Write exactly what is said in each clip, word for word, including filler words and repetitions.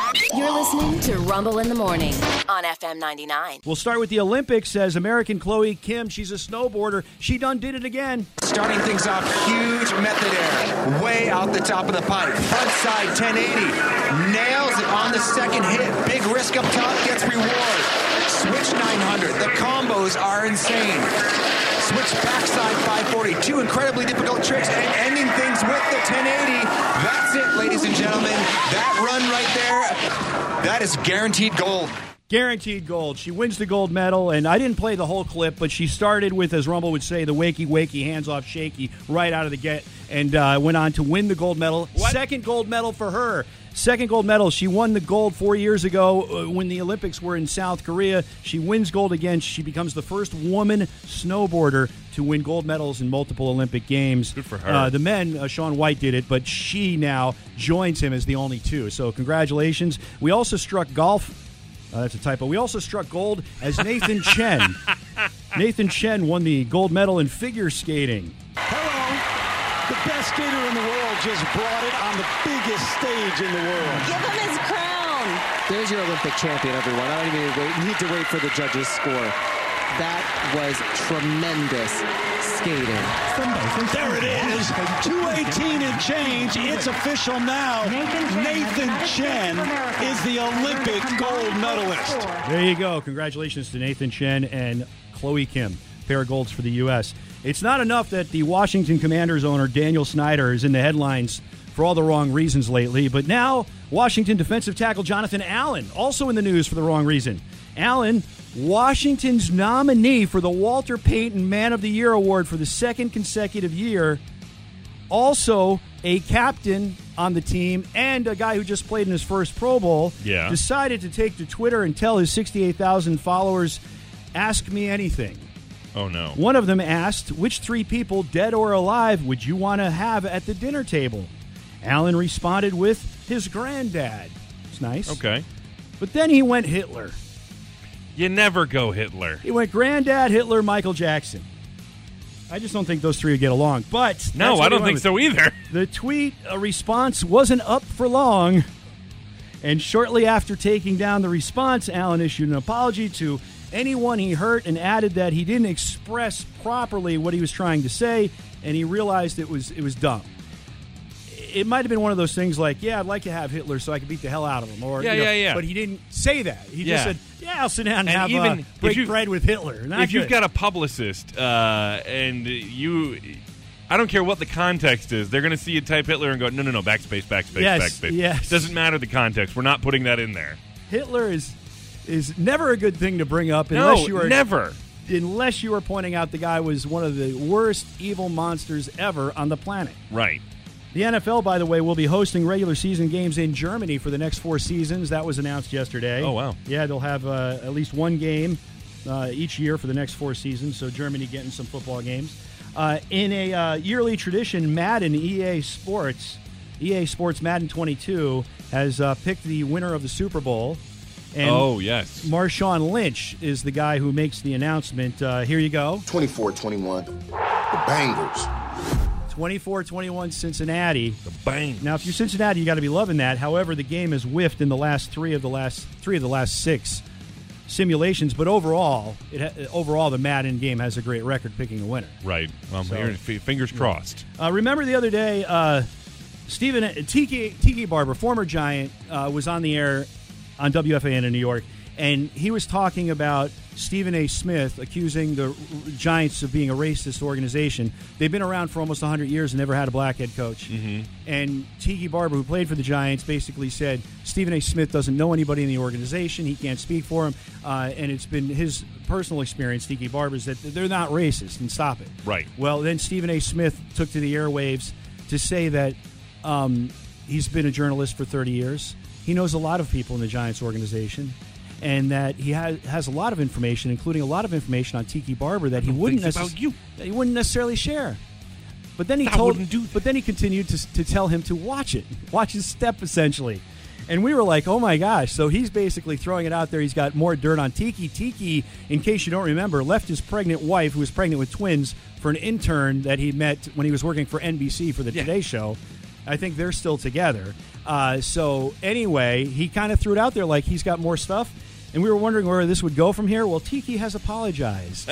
You're listening to Rumble in the Morning on F M ninety-nine. We'll start with the Olympics as American Chloe Kim. She's a snowboarder. She done did it again. Starting things off, huge method air. Way out the top of the pipe. Front side ten eighty. Nails it on the second hit. Big risk up top, gets reward. Switch nine hundred. The combos are insane. Switch backside five forty. Two incredibly difficult tricks and ending things with the ten eighty. That's it, ladies and gentlemen. That run right there, that is guaranteed gold. Guaranteed gold. She wins the gold medal, and I didn't play the whole clip, but she started with, as Rumble would say, the wakey, wakey, hands off, shaky, right out of the get, and uh, went on to win the gold medal. What? Second gold medal for her. Second gold medal. She won the gold four years ago uh, when the Olympics were in South Korea. She wins gold again. She becomes the first woman snowboarder to win gold medals in multiple Olympic Games. Good for her. Uh, the men, uh, Shaun White did it, but she now joins him as the only two. So congratulations. We also struck golf. Uh, that's a typo. We also struck gold as Nathan Chen. Nathan Chen won the gold medal in figure skating. Hello. The best skater in the world just brought it on the biggest stage in the world. Give him his crown. There's your Olympic champion, everyone. I don't even wait, need to wait for the judges' score. That was tremendous skating. There it is. two eighteen and change. It's official now. Nathan Chen is the Olympic gold medalist. There you go. Congratulations to Nathan Chen and Chloe Kim. Pair of golds for the U S It's not enough that the Washington Commanders owner, Daniel Snyder, is in the headlines for all the wrong reasons lately, but now Washington defensive tackle Jonathan Allen, also in the news for the wrong reason. Allen, Washington's nominee for the Walter Payton Man of the Year Award for the second consecutive year, also a captain on the team and a guy who just played in his first Pro Bowl, yeah. decided to take to Twitter and tell his sixty-eight thousand followers, ask me anything. Oh, no. One of them asked, which three people, dead or alive, would you want to have at the dinner table? Allen responded with his granddad. It's nice. Okay. But then he went Hitler. You never go Hitler. He went granddad, Hitler, Michael Jackson. I just don't think those three would get along. But no, I don't think with. so either. The tweet a response wasn't up for long. And shortly after taking down the response, Allen issued an apology to anyone he hurt and added that he didn't express properly what he was trying to say, and he realized it was it was dumb. It might have been one of those things like, yeah, I'd like to have Hitler so I could beat the hell out of him. Or, yeah, you know, yeah, yeah. But he didn't say that. He yeah. just said, yeah, I'll sit down and, and have even uh, break you, bread with Hitler. Not if good. you've got a publicist uh, and you... I don't care what the context is. They're going to see you type Hitler and go, no, no, no, backspace, backspace, yes, backspace. Yes. Doesn't matter the context. We're not putting that in there. Hitler is is never a good thing to bring up no, unless you are never. Unless you are pointing out the guy was one of the worst evil monsters ever on the planet. Right. The N F L, by the way, will be hosting regular season games in Germany for the next four seasons. That was announced yesterday. Oh, wow. Yeah, they'll have uh, at least one game uh, each year for the next four seasons, so Germany getting some football games. Uh, in a uh, yearly tradition, Madden E A Sports, E A Sports Madden twenty-two has uh, picked the winner of the Super Bowl. And oh, yes. Marshawn Lynch is the guy who makes the announcement. Uh, here you go. twenty-four twenty-one. The Bengals. twenty-four twenty-one Cincinnati. The bang. Now, if you're Cincinnati, you got to be loving that. However, the game has whiffed in the last three of the last three of the last six simulations. But overall, it ha- overall the Madden game has a great record picking a winner. Right. Well, So- here, f- fingers crossed. Uh, remember the other day, uh, Stephen Tiki Tiki Barber, former Giant, uh, was on the air on W F A N in New York, and he was talking about Stephen A. Smith accusing the Giants of being a racist organization. They've been around for almost one hundred years and never had a black head coach. Mm-hmm. And Tiki Barber, who played for the Giants, basically said Stephen A. Smith doesn't know anybody in the organization. He can't speak for him. Uh, and it's been his personal experience, Tiki Barber's, that they're not racist, and stop it. Right. Well, then Stephen A. Smith took to the airwaves to say that um, he's been a journalist for thirty years. He knows a lot of people in the Giants organization, and that he has, has a lot of information, including a lot of information on Tiki Barber that he wouldn't Things necess- about you. that he wouldn't necessarily share. But then he I told, wouldn't do that. but then he continued to to tell him to watch it, watch his step essentially. And we were like, oh my gosh! So he's basically throwing it out there. He's got more dirt on Tiki. Tiki, in case you don't remember, left his pregnant wife, who was pregnant with twins, for an intern that he met when he was working for N B C for the Yeah. Today Show. I think they're still together. Uh, so anyway, he kind of threw it out there like he's got more stuff. And we were wondering where this would go from here. Well, Tiki has apologized.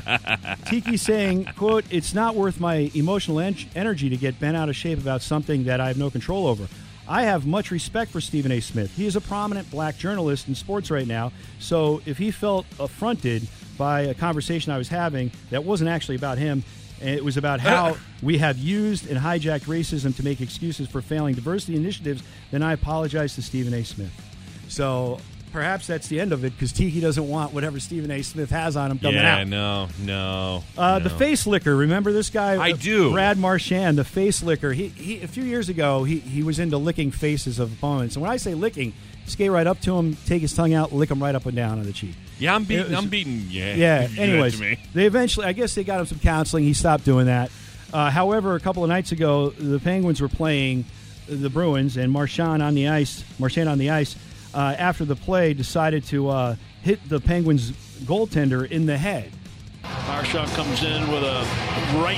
Tiki saying, quote, "It's not worth my emotional en- energy to get bent out of shape about something that I have no control over. I have much respect for Stephen A. Smith. He is a prominent black journalist in sports right now. So if he felt affronted by a conversation I was having that wasn't actually about him, and it was about how we have used and hijacked racism to make excuses for failing diversity initiatives, then I apologize to Stephen A. Smith." So perhaps that's the end of it because Tiki doesn't want whatever Stephen A. Smith has on him coming yeah, out. no, no, Uh, no. The face licker. Remember this guy? I Uh, do. Brad Marchand, the face licker. He, he a few years ago, he, he was into licking faces of opponents. And when I say licking, skate right up to him, take his tongue out, lick him right up and down on the cheek. Yeah, I'm beating. It was- I'm beating. Yeah. Yeah. You do that Anyways, to me. they eventually, I guess they got him some counseling. He stopped doing that. Uh, however, a couple of nights ago, the Penguins were playing the Bruins, and Marchand on the ice. Marchand on the ice. Uh, after the play, decided to uh, hit the Penguins goaltender in the head. Marchand comes in with a right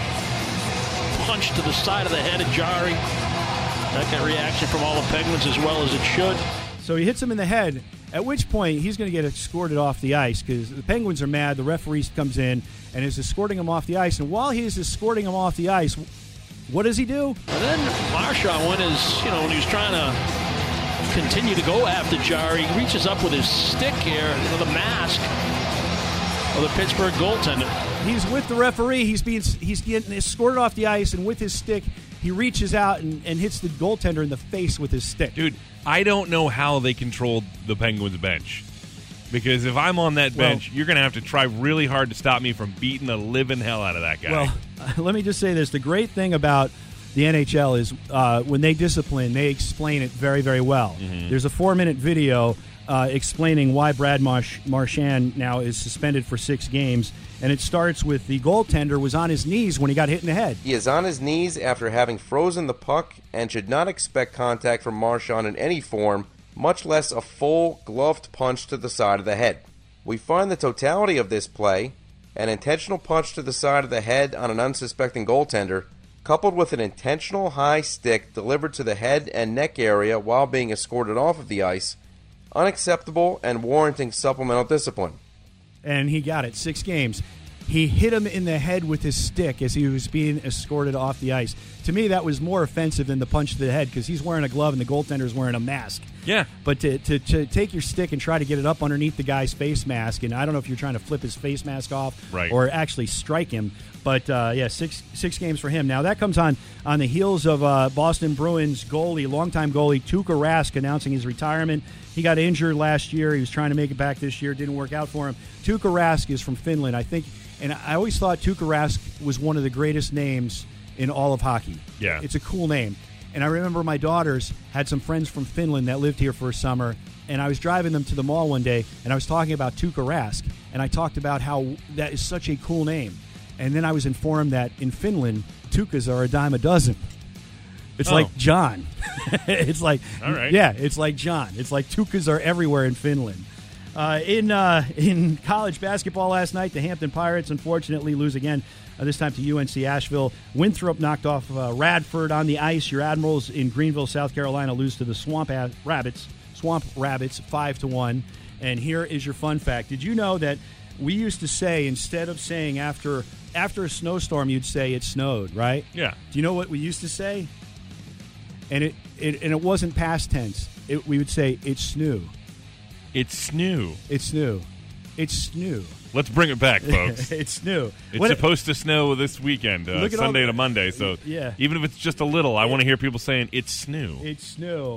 punch to the side of the head, a jarring. That got reaction from all the Penguins as well as it should. So he hits him in the head, at which point he's going to get escorted off the ice because the Penguins are mad. The referee comes in and is escorting him off the ice. And while he's escorting him off the ice, what does he do? And then Marchand, when his, you know, when he was trying to continue to go after Jarry, he reaches up with his stick here, you know, the mask of the Pittsburgh goaltender. He's with the referee. He's being he's getting escorted off the ice, and with his stick, he reaches out and, and hits the goaltender in the face with his stick. Dude, I don't know how they controlled the Penguins bench. Because if I'm on that Well- bench, you're going to have to try really hard to stop me from beating the living hell out of that guy. Well, uh, let me just say this. The great thing about the N H L is uh, when they discipline, they explain it very, very well. Mm-hmm. There's a four-minute video uh, explaining why Brad Marsh- Marchand now is suspended for six games, and it starts with the goaltender was on his knees when he got hit in the head. He is on his knees after having frozen the puck and should not expect contact from Marchand in any form, much less a full gloved punch to the side of the head. We find the totality of this play, an intentional punch to the side of the head on an unsuspecting goaltender, coupled with an intentional high stick delivered to the head and neck area while being escorted off of the ice, unacceptable and warranting supplemental discipline. And he got it, six games. He hit him in the head with his stick as he was being escorted off the ice. To me, that was more offensive than the punch to the head because he's wearing a glove and the goaltender's wearing a mask. Yeah. But to, to, to take your stick and try to get it up underneath the guy's face mask, and I don't know if you're trying to flip his face mask off Right. or actually strike him, but uh, yeah, six six games for him. Now, that comes on, on the heels of uh, Boston Bruins goalie, longtime goalie Tuukka Rask announcing his retirement. He got injured last year. He was trying to make it back this year. Didn't work out for him. Tuukka Rask is from Finland, I think, and I always thought Tuukka Rask was one of the greatest names in all of hockey. Yeah. It's a cool name. And I remember my daughters had some friends from Finland that lived here for a summer, and I was driving them to the mall one day, and I was talking about Tuukka Rask, and I talked about how that is such a cool name. And then I was informed that in Finland, Tuukkas are a dime a dozen. It's Oh. like John. It's like, All right. yeah, it's like John. It's like Tuukkas are everywhere in Finland. Uh, in uh, in college basketball last night, the Hampton Pirates unfortunately lose again, uh, this time to U N C Asheville. Winthrop knocked off uh, Radford on the ice. Your Admirals in Greenville, South Carolina, lose to the Swamp A- Rabbits, Swamp Rabbits, five to one. And here is your fun fact. Did you know that we used to say, instead of saying after after a snowstorm, you'd say it snowed, right? Yeah. Do you know what we used to say? And it, it and it wasn't past tense. It, we would say it's snoo. It's new. It's new. It's new. Let's bring it back, folks. It's new. It's What- supposed to snow this weekend, uh, Look at all Sunday the- to Monday. So Yeah. even if it's just a little, I want to hear people saying it's new. It's new.